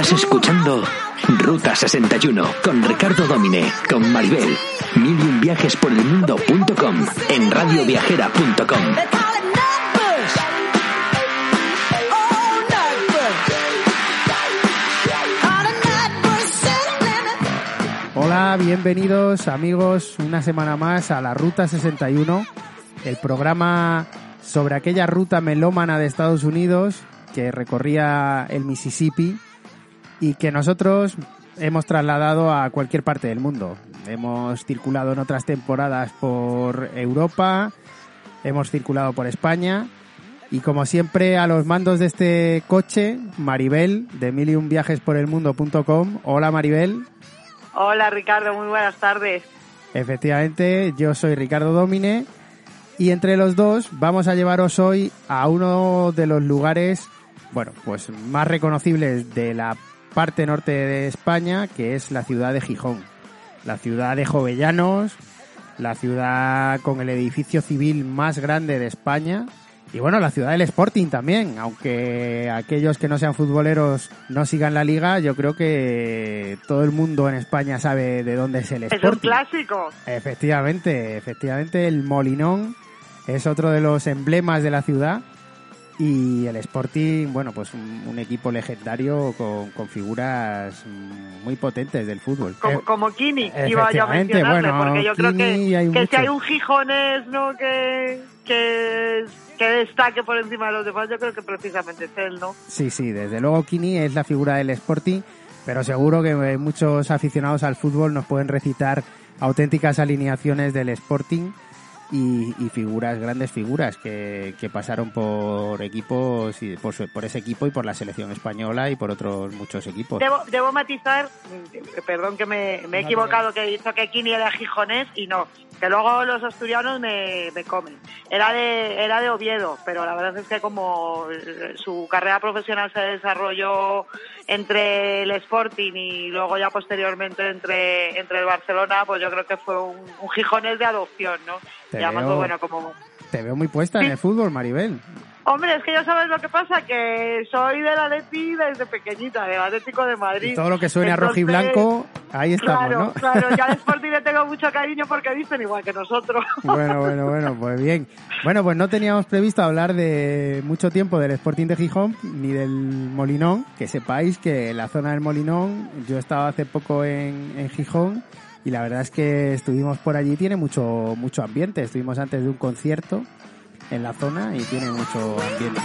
Estás escuchando Ruta 61 con Ricardo Domine, con Maribel. 1001viajesporelmundo.com, en radioviajera.com. Hola, bienvenidos amigos una semana más a la Ruta 61, el programa sobre aquella ruta melómana de Estados Unidos que recorría el Mississippi y que nosotros hemos trasladado a cualquier parte del mundo. Hemos circulado en otras temporadas por Europa, hemos circulado por España y como siempre a los mandos de este coche, Maribel de 1001viajesporelmundo.com. Hola Maribel. Hola Ricardo, muy buenas tardes. Efectivamente, yo soy Ricardo Domine y entre los dos vamos a llevaros hoy a uno de los lugares, bueno, pues más reconocibles de la parte norte de España, que es la ciudad de Gijón. La ciudad de Jovellanos, la ciudad con el edificio civil más grande de España y bueno, la ciudad del Sporting también, aunque aquellos que no sean futboleros no sigan la liga, yo creo que todo el mundo en España sabe de dónde es el Sporting. Es un clásico. Efectivamente, el Molinón es otro de los emblemas de la ciudad y el Sporting, bueno, pues un equipo legendario con figuras muy potentes del fútbol. Como Kini, iba yo a mencionarle, bueno, porque yo creo que si hay un gijonés, ¿no?, que destaque por encima de los demás, yo creo que precisamente es él, ¿no? Sí, desde luego Kini es la figura del Sporting, pero seguro que muchos aficionados al fútbol nos pueden recitar auténticas alineaciones del Sporting y figuras, grandes figuras que pasaron por equipos y por ese equipo y por la selección española y por otros muchos equipos. Debo matizar, perdón que me he equivocado, que he dicho que Kini era gijonés y no, que luego los asturianos me comen. Era de Oviedo, pero la verdad es que como su carrera profesional se desarrolló entre el Sporting y luego ya posteriormente entre el Barcelona, pues yo creo que fue un gijonés de adopción, ¿no? Te veo muy puesta en el fútbol, Maribel. Hombre, es que ya sabes lo que pasa, que soy del Atleti desde pequeñita, del Atlético de Madrid. Y todo lo que suene a rojo y blanco, ahí estamos, claro, ¿no? Claro, ya al Sporting le tengo mucho cariño porque dicen igual que nosotros. Bueno, pues bien. Bueno, pues no teníamos previsto hablar de mucho tiempo del Sporting de Gijón ni del Molinón, que sepáis que la zona del Molinón, yo estaba hace poco en Gijón y la verdad es que estuvimos por allí, tiene mucho ambiente, estuvimos antes de un concierto en la zona y tiene mucho ambiente.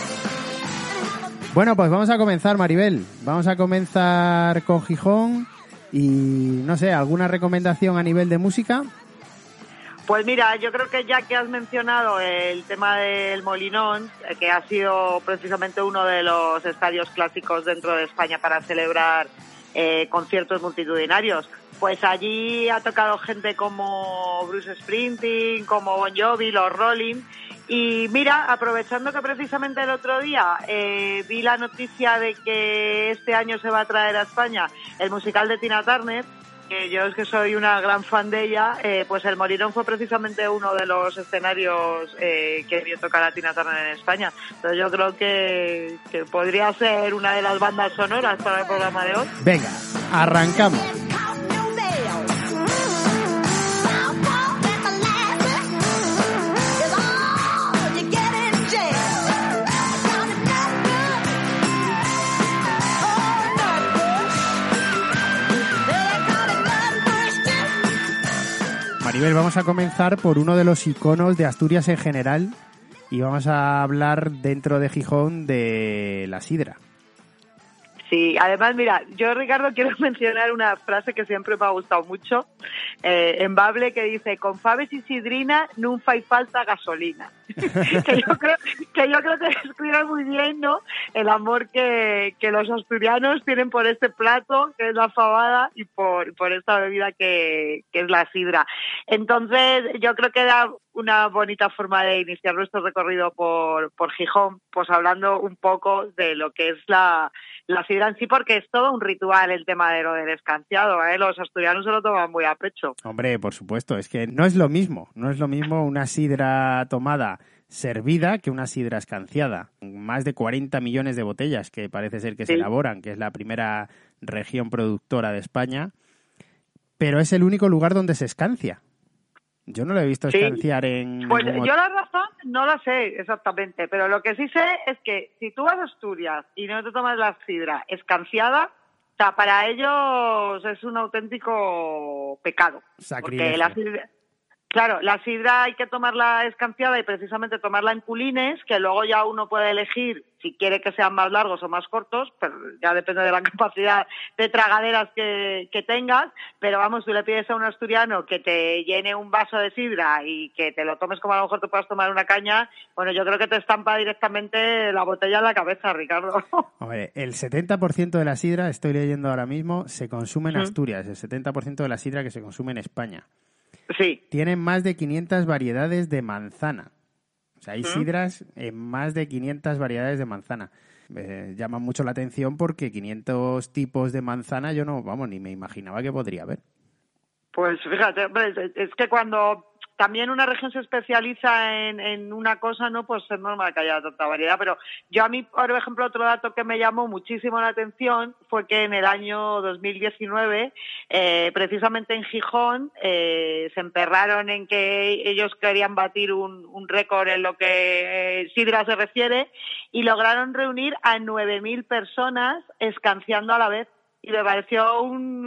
Bueno, pues vamos a comenzar, Maribel. Vamos a comenzar con Gijón y, no sé, ¿alguna recomendación a nivel de música? Pues mira, yo creo que ya que has mencionado el tema del Molinón, que ha sido precisamente uno de los estadios clásicos dentro de España para celebrar conciertos multitudinarios, pues allí ha tocado gente como Bruce Springsteen, como Bon Jovi, los Rolling. Y mira, aprovechando que precisamente el otro día vi la noticia de que este año se va a traer a España el musical de Tina Turner, que yo es que soy una gran fan de ella, pues el Molinón fue precisamente uno de los escenarios que vio tocar a Tina Turner en España. Entonces yo creo que podría ser una de las bandas sonoras para el programa de hoy. Venga, arrancamos. Maribel, vamos a comenzar por uno de los iconos de Asturias en general y vamos a hablar dentro de Gijón de la sidra. Sí, además, mira, yo, Ricardo, quiero mencionar una frase que siempre me ha gustado mucho, en Bable, que dice: con faves y sidrina nun fai falta gasolina. que yo creo que describe muy bien, ¿no?, el amor que los asturianos tienen por este plato, que es la fabada, y por esta bebida que es la sidra. Entonces, yo creo que era una bonita forma de iniciar nuestro recorrido por Gijón, pues hablando un poco de lo que es la sidra en sí, porque es todo un ritual el tema de lo del escanciado, ¿eh? Los asturianos se lo toman muy a pecho. Hombre, por supuesto, es que no es lo mismo una sidra tomada servida que una sidra escanciada. Más de 40 millones de botellas que parece ser que se elaboran, que es la primera región productora de España, pero es el único lugar donde se escancia. Yo no lo he visto escanciar en... Pues yo la razón no la sé exactamente, pero lo que sí sé es que si tú vas a Asturias y no te tomas la sidra escanciada, o sea, para ellos es un auténtico pecado. Sacrilegio. Porque claro, la sidra hay que tomarla escanciada y precisamente tomarla en culines, que luego ya uno puede elegir si quiere que sean más largos o más cortos, pero ya depende de la capacidad de tragaderas que tengas, pero vamos, tú le pides a un asturiano que te llene un vaso de sidra y que te lo tomes como a lo mejor te puedas tomar una caña, bueno, yo creo que te estampa directamente la botella en la cabeza, Ricardo. Hombre, el 70% de la sidra, estoy leyendo ahora mismo, se consume en Asturias, el 70% de la sidra que se consume en España. Sí. Tienen más de 500 variedades de manzana. O sea, hay sidras en más de 500 variedades de manzana. Llama mucho la atención porque 500 tipos de manzana yo ni me imaginaba que podría haber. Pues fíjate, hombre, es que cuando también una región se especializa en una cosa, ¿no? Pues es normal que haya tanta variedad. Pero yo a mí, por ejemplo, otro dato que me llamó muchísimo la atención fue que en el año 2019, precisamente en Gijón, se emperraron en que ellos querían batir un récord en lo que sidra se refiere y lograron reunir a 9.000 personas escanciando a la vez. Y me pareció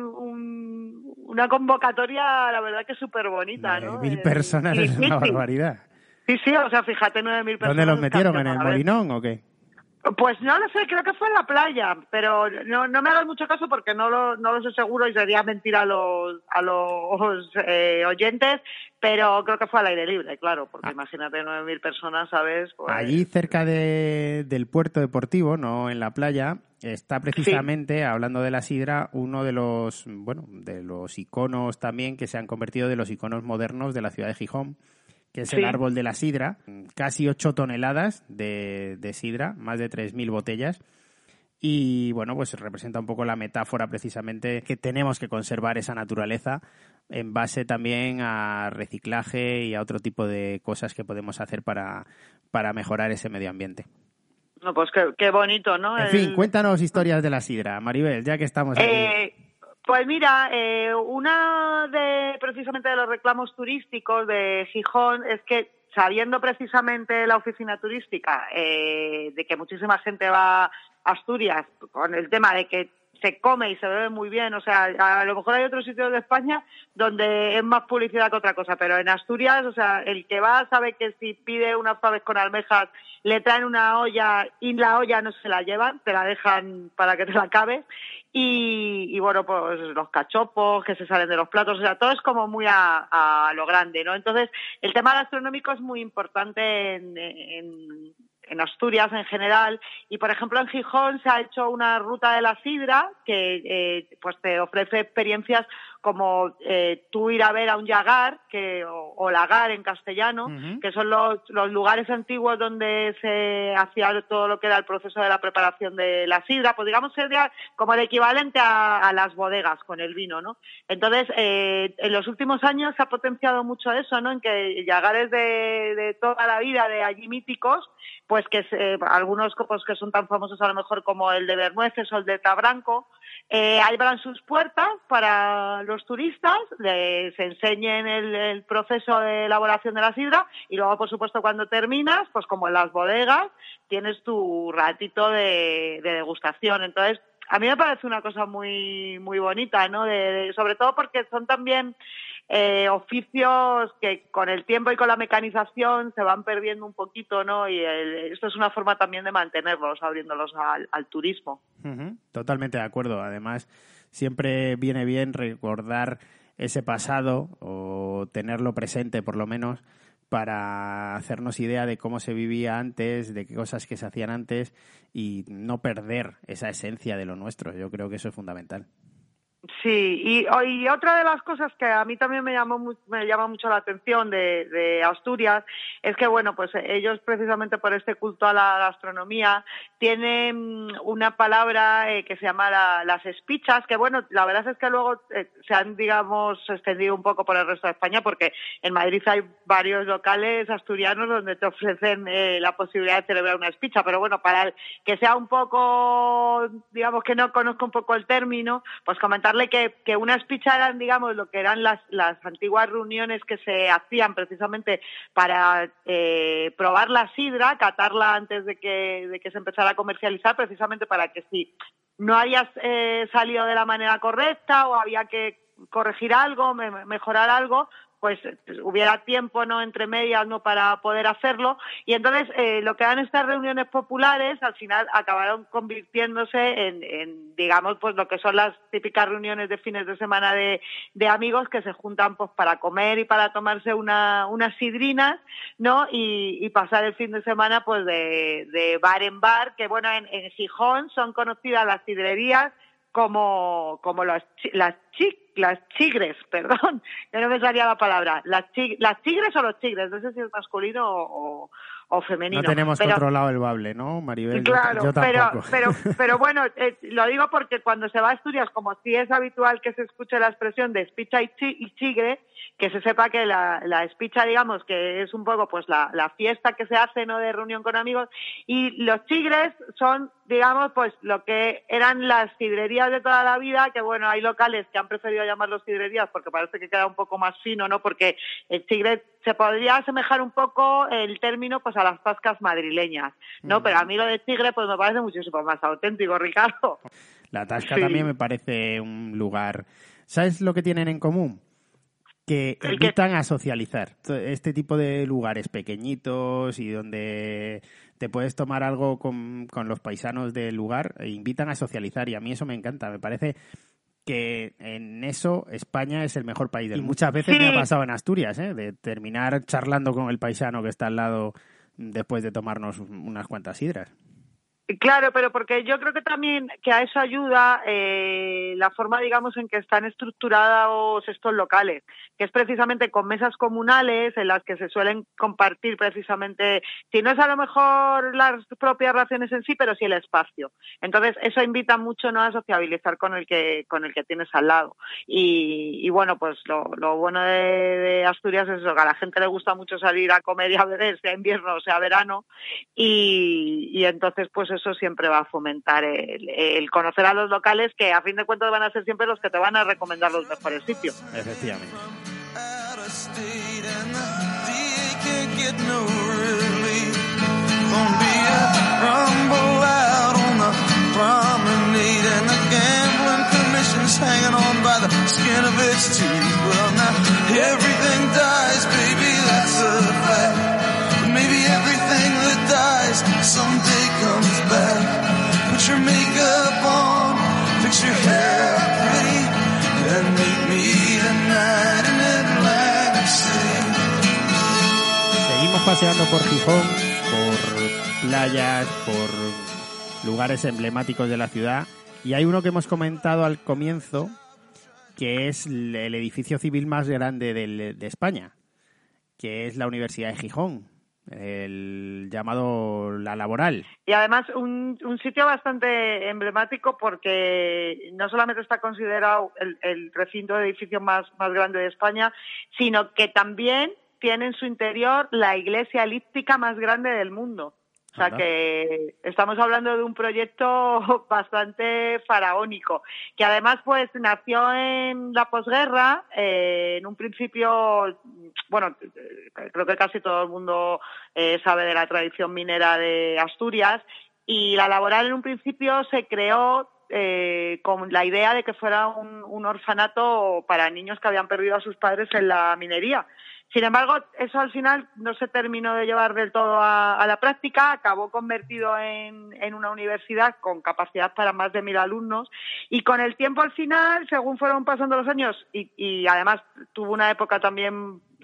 una convocatoria, la verdad que súper bonita, ¿no? 9.000 personas es una barbaridad. Sí, o sea, fíjate, 9.000 personas. ¿Dónde los metieron? ¿En el Molinón o qué? Pues no lo sé, creo que fue en la playa, pero no me hagas mucho caso porque no lo sé seguro y sería mentir a los oyentes, pero creo que fue al aire libre, claro, porque imagínate 9.000 personas, ¿sabes? Pues... Allí cerca del puerto deportivo, no en la playa, está precisamente, hablando de la sidra, uno de los iconos también que se han convertido de los iconos modernos de la ciudad de Gijón, que es el árbol de la sidra, casi 8 toneladas de sidra, más de 3.000 botellas. Y bueno, pues representa un poco la metáfora precisamente que tenemos que conservar esa naturaleza en base también a reciclaje y a otro tipo de cosas que podemos hacer para mejorar ese medio ambiente. No, pues qué bonito, ¿no? En fin, cuéntanos historias de la sidra, Maribel, ya que estamos aquí. Pues mira, precisamente de los reclamos turísticos de Gijón es que sabiendo precisamente la oficina turística de que muchísima gente va a Asturias con el tema de que se come y se bebe muy bien, o sea, a lo mejor hay otros sitios de España donde es más publicidad que otra cosa, pero en Asturias, o sea, el que va sabe que si pide unas faves con almejas le traen una olla y la olla no se la llevan, te la dejan para que te la acabes. Y bueno, pues los cachopos que se salen de los platos, o sea, todo es como muy a lo grande, ¿no? Entonces, el tema gastronómico es muy importante en Asturias en general y, por ejemplo, en Gijón se ha hecho una ruta de la sidra que pues te ofrece experiencias como tú ir a ver a un yagar o lagar en castellano, que son los lugares antiguos donde se hacía todo lo que era el proceso de la preparación de la sidra, pues digamos sería como el equivalente a las bodegas con el vino, ¿no? Entonces, en los últimos años se ha potenciado mucho eso, ¿no? En que yagares de toda la vida, de allí míticos, pues que algunos pues, que son tan famosos a lo mejor como el de Bernueces o el de Tabranco, abran sus puertas para los turistas, les enseñen el proceso de elaboración de la sidra y luego, por supuesto, cuando terminas, pues como en las bodegas, tienes tu ratito de degustación. Entonces, a mí me parece una cosa muy muy bonita, ¿no? Sobre todo porque son también oficios que con el tiempo y con la mecanización se van perdiendo un poquito, ¿no? Y esto es una forma también de mantenerlos, abriéndolos al turismo. Totalmente de acuerdo. Además, siempre viene bien recordar ese pasado o tenerlo presente, por lo menos, para hacernos idea de cómo se vivía antes, de qué cosas que se hacían antes y no perder esa esencia de lo nuestro. Yo creo que eso es fundamental. Sí, y otra de las cosas que a mí también me llama mucho la atención de Asturias es que, bueno, pues ellos precisamente por este culto a la gastronomía tienen una palabra que se llama las espichas, que bueno, la verdad es que luego se han, digamos, extendido un poco por el resto de España, porque en Madrid hay varios locales asturianos donde te ofrecen la posibilidad de celebrar una espicha, pero bueno, para el que sea un poco, digamos, que no conozco un poco el término, pues comentarle que una espicha eran, digamos, lo que eran las antiguas reuniones que se hacían precisamente para probar la sidra, catarla antes de que se empezara a comercializar, precisamente para que si no hayas salido de la manera correcta o había que corregir algo, mejorar algo, pues hubiera tiempo, ¿no?, entre medias, ¿no?, para poder hacerlo. Y entonces lo que eran estas reuniones populares al final acabaron convirtiéndose en digamos, pues lo que son las típicas reuniones de fines de semana de amigos que se juntan pues para comer y para tomarse unas sidrinas, ¿no?, y pasar el fin de semana pues de bar en bar, que bueno, en Gijón son conocidas las sidrerías como las chigres, perdón, que no me salía la palabra, las chigres o los chigres, no sé si es masculino o femenino. No tenemos controlado el bable, ¿no, Maribel? Claro, yo tampoco. pero bueno, lo digo porque cuando se va a Asturias, como sí es habitual que se escuche la expresión de espicha y chigre, que se sepa que la espicha, digamos, que es un poco pues la fiesta que se hace, ¿no?, de reunión con amigos, y los chigres son, digamos, pues lo que eran las sidrerías de toda la vida, que bueno, hay locales que han preferido llamarlos sidrerías porque parece que queda un poco más fino, ¿no?, porque el chigre se podría asemejar un poco el término pues a las tascas madrileñas, ¿no? Pero a mí lo de chigre pues me parece muchísimo más auténtico, Ricardo. La tasca también me parece un lugar... ¿Sabes lo que tienen en común? Que invitan a socializar. Este tipo de lugares pequeñitos y donde te puedes tomar algo con los paisanos del lugar, invitan a socializar, y a mí eso me encanta. Me parece que en eso España es el mejor país del mundo. Y muchas veces me ha pasado en Asturias, de terminar charlando con el paisano que está al lado después de tomarnos unas cuantas sidras. Claro, pero porque yo creo que también que a eso ayuda la forma, digamos, en que están estructurados estos locales, que es precisamente con mesas comunales en las que se suelen compartir precisamente, si no es a lo mejor las propias raciones en sí, pero sí el espacio. Entonces eso invita mucho, ¿no?, a sociabilizar con el que tienes al lado. Y bueno, pues lo bueno de Asturias es eso, que a la gente le gusta mucho salir a comer y a beber, sea invierno o sea verano, y entonces pues eso siempre va a fomentar el conocer a los locales, que a fin de cuentas van a ser siempre los que te van a recomendar los mejores sitios. Efectivamente. Maybe everything that dies someday comes back. Put your makeup on, fix your hair pretty, and meet me tonight in Atlantic City. Seguimos paseando por Gijón, por playas, por lugares emblemáticos de la ciudad, y hay uno que hemos comentado al comienzo, que es el edificio civil más grande de España, que es la Universidad de Gijón, el llamado La Laboral. Y además un sitio bastante emblemático porque no solamente está considerado el recinto de edificios más grande de España, sino que también tiene en su interior la iglesia elíptica más grande del mundo. O sea que estamos hablando de un proyecto bastante faraónico, que además pues nació en la posguerra, en un principio, bueno, creo que casi todo el mundo sabe de la tradición minera de Asturias, y La Laboral en un principio se creó con la idea de que fuera un orfanato para niños que habían perdido a sus padres en la minería. Sin embargo, eso al final no se terminó de llevar del todo a la práctica, acabó convertido en una universidad con capacidad para más de 1.000 alumnos, y con el tiempo al final, según fueron pasando los años, y además tuvo una época también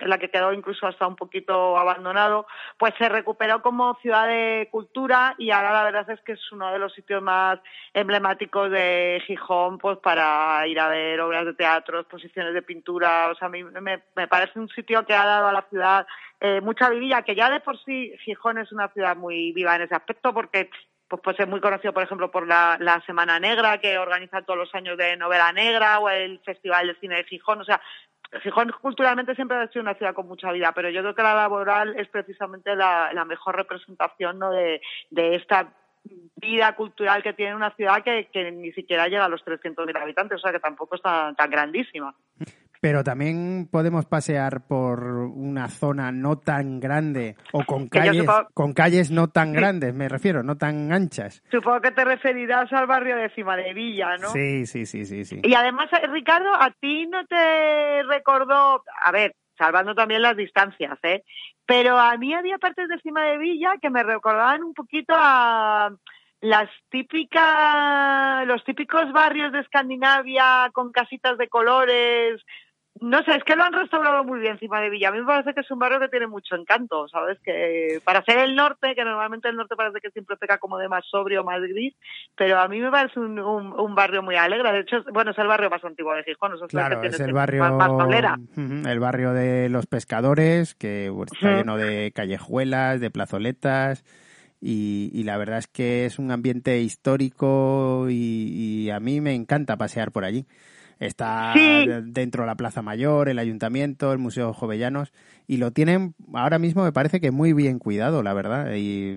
en la que quedó incluso hasta un poquito abandonado, pues se recuperó como ciudad de cultura y ahora la verdad es que es uno de los sitios más emblemáticos de Gijón, pues para ir a ver obras de teatro, exposiciones de pintura. O sea, a mí me parece un sitio que ha dado a la ciudad mucha vidilla, que ya de por sí Gijón es una ciudad muy viva en ese aspecto, porque pues es muy conocido, por ejemplo, por la Semana Negra, que organiza todos los años de novela negra, o el Festival de Cine de Gijón. O sea, Gijón culturalmente siempre ha sido una ciudad con mucha vida, pero yo creo que la laboral es precisamente la mejor representación, ¿no?, de esta vida cultural que tiene una ciudad que ni siquiera llega a los 300.000 habitantes, o sea que tampoco es tan grandísima. Pero también podemos pasear por una zona no tan grande o con calles no tan grandes, me refiero, no tan anchas. Supongo que te referirás al barrio de Cimadevilla, ¿no? Sí. Y además, Ricardo, ¿a ti no te recordó, a ver, salvando también las distancias, pero a mí había partes de Cimadevilla que me recordaban un poquito a los típicos barrios de Escandinavia con casitas de colores? No sé, es que lo han restaurado muy bien Cimadevilla. A mí me parece que es un barrio que tiene mucho encanto, ¿sabes? Que para ser el norte, que normalmente el norte parece que siempre peca como de más sobrio, más gris, pero a mí me parece un barrio muy alegre. De hecho, bueno, es el barrio más antiguo de Gijón. O sea, claro, que es el barrio más tablera. El barrio de los pescadores, que está lleno de callejuelas, de plazoletas, y la verdad es que es un ambiente histórico y a mí me encanta pasear por allí. Está dentro de la Plaza Mayor, el Ayuntamiento, el Museo Jovellanos, y lo tienen ahora mismo, me parece que muy bien cuidado, la verdad. Y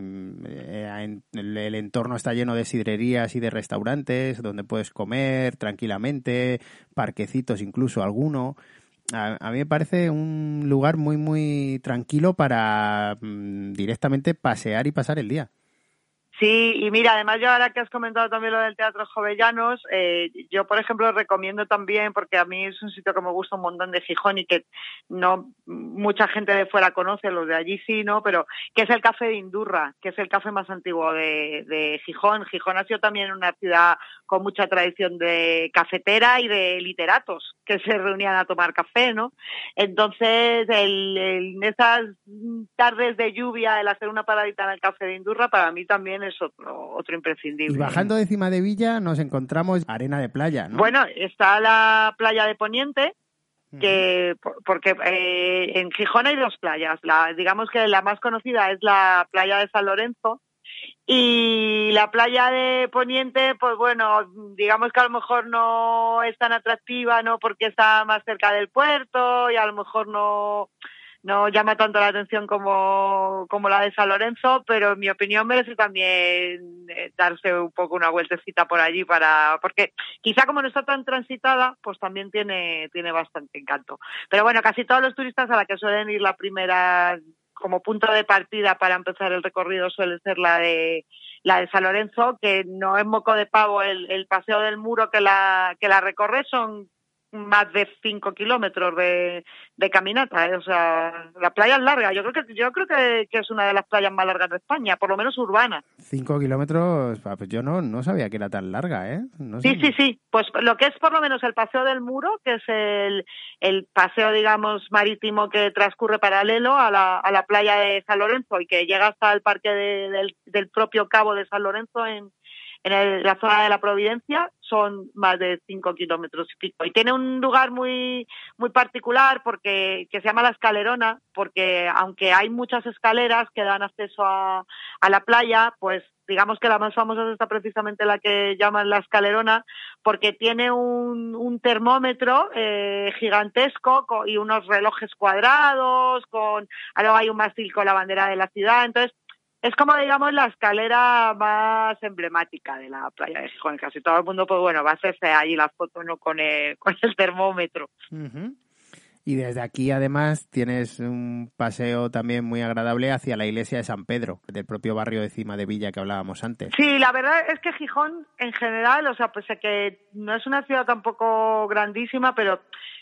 el entorno está lleno de sidrerías y de restaurantes donde puedes comer tranquilamente, parquecitos incluso alguno. A mí me parece un lugar muy, muy tranquilo para directamente pasear y pasar el día. Sí, y mira, además yo ahora que has comentado también lo del Teatro Jovellanos, yo por ejemplo recomiendo también, porque a mí es un sitio que me gusta un montón de Gijón y que no mucha gente de fuera conoce, los de allí sí, ¿no? Pero que es el Café de Indurra, que es el café más antiguo de Gijón. Gijón ha sido también una ciudad con mucha tradición de cafetera y de literatos que se reunían a tomar café, ¿no? Entonces, en esas tardes de lluvia, el hacer una paradita en el Café de Indurra para mí también es otro imprescindible. Y bajando de Cimadevilla nos encontramos arena de playa, ¿no? Bueno, está la playa de Poniente, que porque en Gijón hay dos playas. Digamos que la más conocida es la playa de San Lorenzo, y la playa de Poniente, pues bueno, digamos que a lo mejor no es tan atractiva, ¿no? Porque está más cerca del puerto y a lo mejor no llama tanto la atención como la de San Lorenzo, pero en mi opinión merece también darse un poco una vueltecita por allí porque quizá como no está tan transitada, pues también tiene bastante encanto. Pero bueno, casi todos los turistas a la que suelen ir la primera como punto de partida para empezar el recorrido suele ser la de San Lorenzo, que no es moco de pavo el paseo del Muro que la recorre, son más de 5 kilómetros de caminata, O sea, la playa es larga. Yo creo que es una de las playas más largas de España, por lo menos urbana. 5 kilómetros, pues yo no sabía que era tan larga, ¿eh? No sé. Sí. Pues lo que es por lo menos el Paseo del Muro, que es el paseo, digamos, marítimo que transcurre paralelo a la playa de San Lorenzo y que llega hasta el parque del propio Cabo de San Lorenzo en la zona de la Providencia, son más de 5 kilómetros y pico. Y tiene un lugar muy, muy particular que se llama La Escalerona, porque aunque hay muchas escaleras que dan acceso a la playa, pues digamos que la más famosa está precisamente la que llaman La Escalerona, porque tiene un termómetro gigantesco y unos relojes cuadrados, luego hay un mástil con la bandera de la ciudad. Entonces, es como, digamos, la escalera más emblemática de la playa de Gijón. Casi todo el mundo, pues bueno, va a hacerse allí la foto, ¿no?, con el termómetro. Uh-huh. Y desde aquí, además, tienes un paseo también muy agradable hacia la iglesia de San Pedro, del propio barrio de Cimadevilla que hablábamos antes. Sí, la verdad es que Gijón, en general, o sea, pues que no es una ciudad tampoco grandísima, pero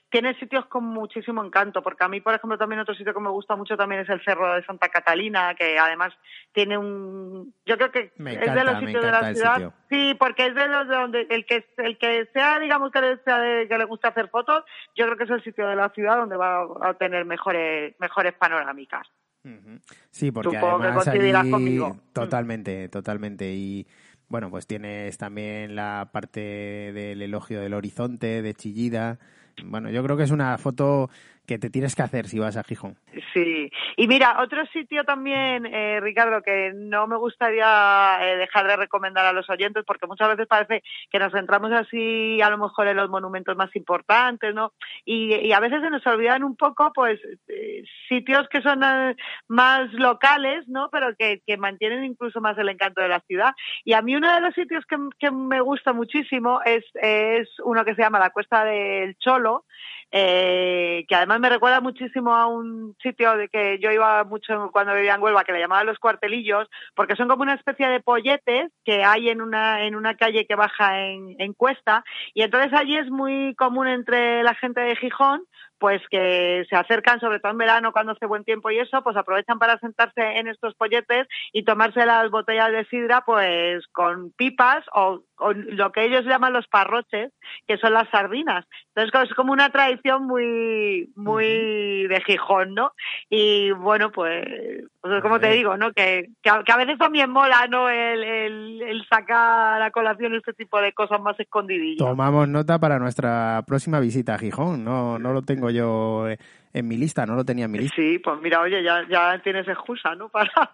tiene sitios con muchísimo encanto, porque a mí, por ejemplo, también otro sitio que me gusta mucho también es el Cerro de Santa Catalina, que además tiene yo creo que es de los sitios de la ciudad. Sí, porque es de los de donde el que sea, digamos, que le gusta hacer fotos, yo creo que es el sitio de la ciudad donde va a tener mejores panorámicas. Sí, porque supongo además que coincidirás allí conmigo. Totalmente. Y bueno, pues tienes también la parte del elogio del horizonte, de Chillida. Bueno, yo creo que es una foto que te tienes que hacer si vas a Gijón. Sí. Y mira, otro sitio también, Ricardo, que no me gustaría dejar de recomendar a los oyentes, porque muchas veces parece que nos centramos así a lo mejor en los monumentos más importantes, ¿no? Y a veces se nos olvidan un poco, pues, sitios que son más locales, ¿no? Pero que mantienen incluso más el encanto de la ciudad. Y a mí uno de los sitios que me gusta muchísimo es uno que se llama la Cuesta del Cholo, que además me recuerda muchísimo a un sitio de que yo iba mucho cuando vivía en Huelva, que le llamaban Los Cuartelillos, porque son como una especie de polletes que hay en una calle que baja en Cuesta, y entonces allí es muy común entre la gente de Gijón, pues que se acercan, sobre todo en verano cuando hace buen tiempo y eso, pues aprovechan para sentarse en estos polletes y tomarse las botellas de sidra pues con pipas o con lo que ellos llaman los parroches, que son las sardinas. Entonces es como una tradición muy de Gijón, ¿no? Y bueno, pues como te digo, ¿no? Que a veces también mola, ¿no? El sacar a colación este tipo de cosas más escondidillas. Tomamos nota para nuestra próxima visita a Gijón. No lo tengo yo en mi lista, no lo tenía en mi lista. Sí, pues mira, oye, ya tienes excusa, ¿no?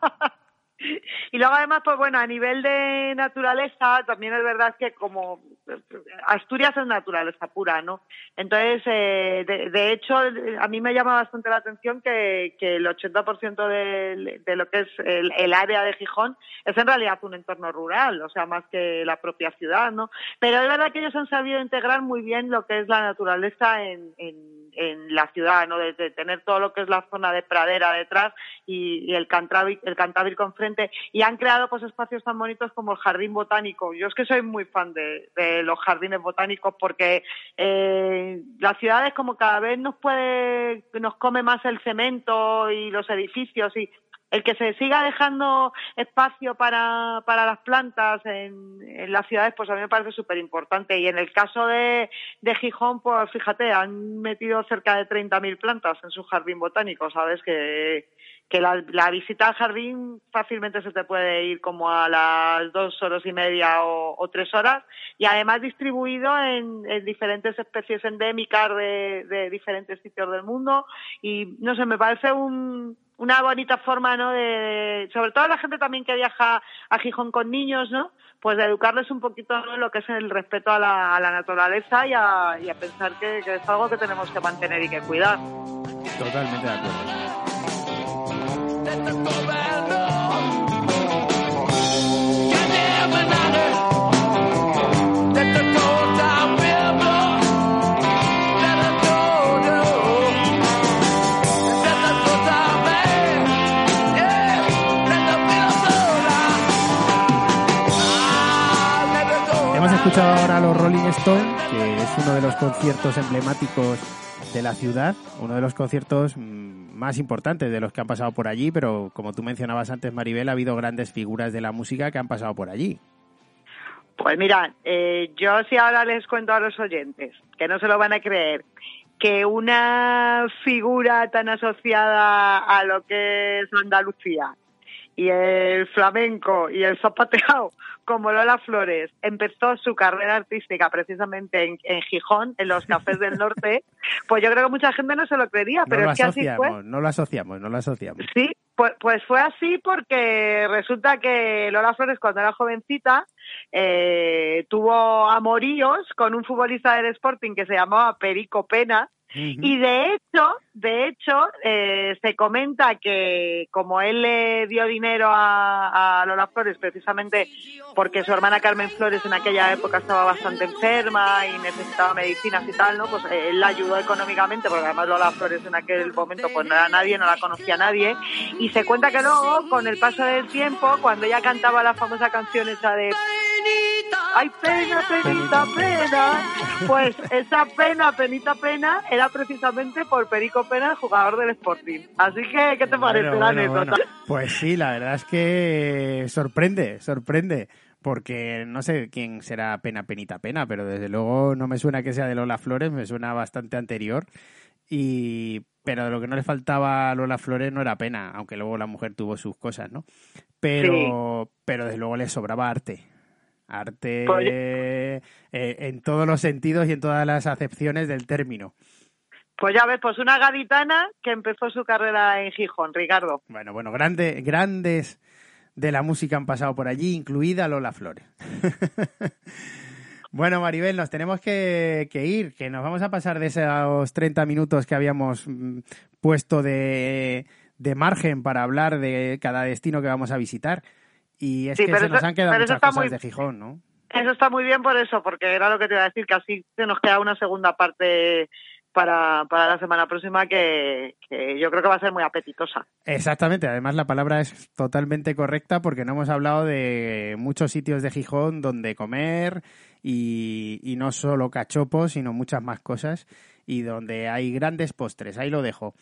Y luego además, pues bueno, a nivel de naturaleza, también es verdad que como Asturias es naturaleza pura, ¿no? Entonces, de hecho, a mí me llama bastante la atención que el 80% de lo que es el área de Gijón es en realidad un entorno rural, o sea, más que la propia ciudad, ¿no? Pero es verdad que ellos han sabido integrar muy bien lo que es la naturaleza en la ciudad, ¿no? De tener todo lo que es la zona de pradera detrás y el Cantábrico enfrente, y han creado pues espacios tan bonitos como el Jardín Botánico. Yo es que soy muy fan de los jardines botánicos porque las ciudades como cada vez nos come más el cemento y los edificios, y el que se siga dejando espacio para las plantas en las ciudades, pues a mí me parece súper importante. Y en el caso de Gijón, pues fíjate, han metido cerca de 30.000 plantas en su jardín botánico, ¿sabes? Que la visita al jardín fácilmente se te puede ir como a las 2 horas y media o 3 horas, y además distribuido en diferentes especies endémicas de diferentes sitios del mundo. Y no sé, me parece una bonita forma, ¿no? Sobre todo la gente también que viaja a Gijón con niños, ¿no? Pues de educarles un poquito, ¿no?, en lo que es el respeto a la naturaleza y a pensar que es algo que tenemos que mantener y que cuidar. Totalmente de acuerdo. Hemos escuchado ahora a los Rolling Stones, que es uno de los conciertos emblemáticos de la ciudad, uno de los conciertos más importantes de los que han pasado por allí, pero como tú mencionabas antes, Maribel, ha habido grandes figuras de la música que han pasado por allí. Pues mira, yo sí ahora les cuento a los oyentes, que no se lo van a creer, que una figura tan asociada a lo que es Andalucía y el flamenco y el zapateado como Lola Flores empezó su carrera artística precisamente en Gijón, en los cafés del norte, pues yo creo que mucha gente no se lo creería, pero es que así fue. No lo asociamos. Sí, pues fue así porque resulta que Lola Flores, cuando era jovencita, tuvo amoríos con un futbolista del Sporting que se llamaba Perico Pena. Y de hecho, se comenta que como él le dio dinero a Lola Flores precisamente porque su hermana Carmen Flores en aquella época estaba bastante enferma y necesitaba medicinas y tal, ¿no? Pues él la ayudó económicamente, porque además Lola Flores en aquel momento pues no era nadie, no la conocía nadie, y se cuenta que luego, con el paso del tiempo, cuando ella cantaba la famosa canción esa de ¡ay, pena, penita, pena! Pues esa pena era precisamente por Perico Pena, el jugador del Sporting. Así que, ¿qué te parece la anécdota? Bueno. Pues sí, la verdad es que sorprende, porque no sé quién será Pena, Penita, Pena, pero desde luego no me suena que sea de Lola Flores, me suena bastante anterior. Pero de lo que no le faltaba a Lola Flores no era pena, aunque luego la mujer tuvo sus cosas, ¿no? Pero desde luego le sobraba arte. En todos los sentidos y en todas las acepciones del término. Pues ya ves, pues una gaditana que empezó su carrera en Gijón, Ricardo. Bueno, grandes de la música han pasado por allí, incluida Lola Flores. Bueno, Maribel, nos tenemos que ir, que nos vamos a pasar de esos 30 minutos que habíamos puesto de margen para hablar de cada destino que vamos a visitar. Y es que se nos han quedado muchas cosas de Gijón, ¿no? Eso está muy bien por eso, porque era lo que te iba a decir, que así se nos queda una segunda parte para la semana próxima que yo creo que va a ser muy apetitosa. Exactamente, además la palabra es totalmente correcta porque no hemos hablado de muchos sitios de Gijón donde comer y no solo cachopos, sino muchas más cosas y donde hay grandes postres, ahí lo dejo.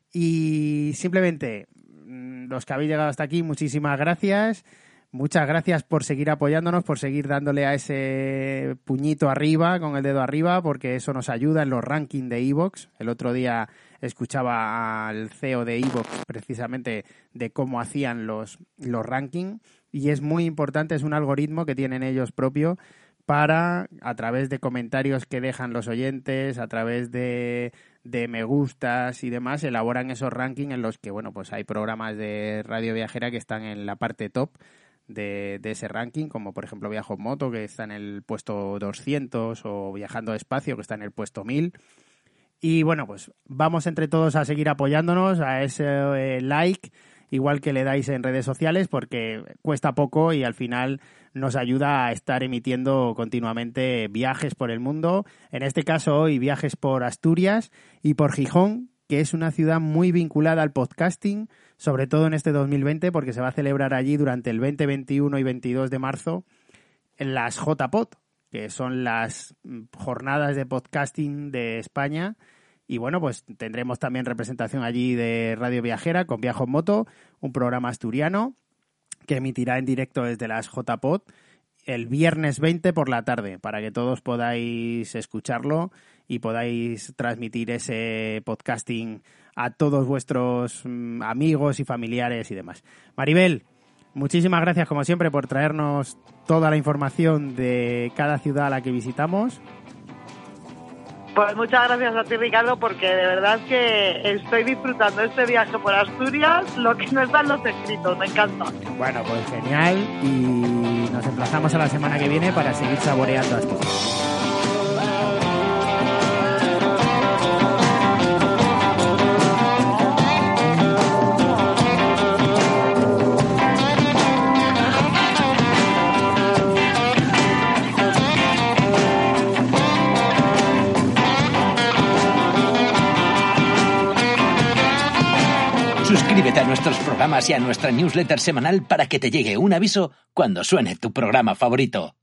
Y simplemente, los que habéis llegado hasta aquí, muchísimas gracias. Muchas gracias por seguir apoyándonos, por seguir dándole a ese puñito arriba, con el dedo arriba, porque eso nos ayuda en los rankings de iVoox. El otro día escuchaba al CEO de iVoox precisamente de cómo hacían los rankings y es muy importante, es un algoritmo que tienen ellos propio para, a través de comentarios que dejan los oyentes, a través de me gustas y demás, elaboran esos rankings en los que, bueno, pues hay programas de Radio Viajera que están en la parte top de ese ranking, como por ejemplo Viajo en Moto, que está en el puesto 200, o Viajando Despacio, que está en el puesto 1000. Y bueno, pues vamos entre todos a seguir apoyándonos, a ese like, igual que le dais en redes sociales, porque cuesta poco y al final nos ayuda a estar emitiendo continuamente viajes por el mundo. En este caso hoy viajes por Asturias y por Gijón, que es una ciudad muy vinculada al podcasting, sobre todo en este 2020, porque se va a celebrar allí durante el 20, 21 y 22 de marzo en las JPod, que son las jornadas de podcasting de España. Y bueno, pues tendremos también representación allí de Radio Viajera con Viajo en Moto, un programa asturiano que emitirá en directo desde las JPod el viernes 20 por la tarde, para que todos podáis escucharlo y podáis transmitir ese podcasting a todos vuestros amigos y familiares y demás. Maribel, muchísimas gracias como siempre por traernos toda la información de cada ciudad a la que visitamos. Pues muchas gracias a ti, Ricardo, porque de verdad que estoy disfrutando este viaje por Asturias, lo que no están los escritos, me encanta. Bueno, pues genial, y nos emplazamos a la semana que viene para seguir saboreando Asturias. Suscríbete a nuestros programas y a nuestra newsletter semanal para que te llegue un aviso cuando suene tu programa favorito.